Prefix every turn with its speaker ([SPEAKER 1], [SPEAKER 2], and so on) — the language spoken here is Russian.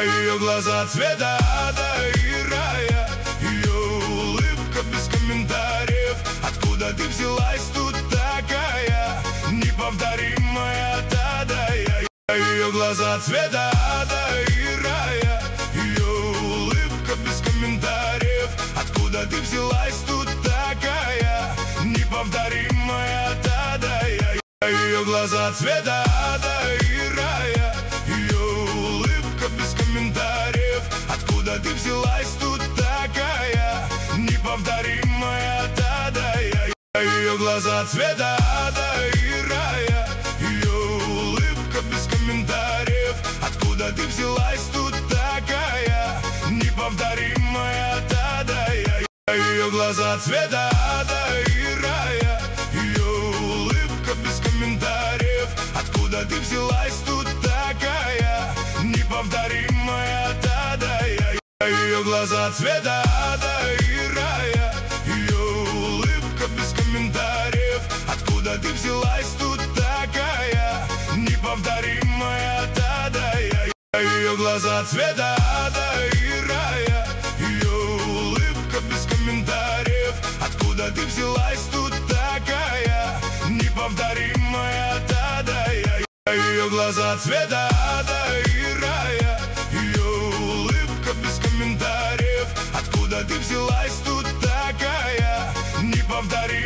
[SPEAKER 1] Ее глаза цвета ада и рая, ее улыбка без комментариев. Откуда ты взялась тут такая неповторимая Тадая? Ее глаза цвета ада и рая, ее улыбка без комментариев. Откуда ты взялась тут такая неповторимая Тадая? Ее глаза цвета ада и рая, ее улыбка без комментариев. Откуда ты взялась тут такая неповторимая Тадая? Ее глаза цвета ада и рая, ее улыбка без комментариев. Откуда ты взялась тут такая неповторимая Тадая? Ее глаза цвета ада и рая, ее улыбка без комментариев. Откуда ты взялась тут такая неповторимая Тадая? Ее глаза цвета ада и рая, ее улыбка без комментариев. Откуда ты взялась тут такая неповторимая Тадая? Ее глаза цвета ада и рая, ее улыбка без комментариев. Откуда ты взялась тут такая неповторимая Тадая? Ее глаза цвета ада и рая, ее улыбка без комментариев. Откуда ты взялась тут такая неповторимая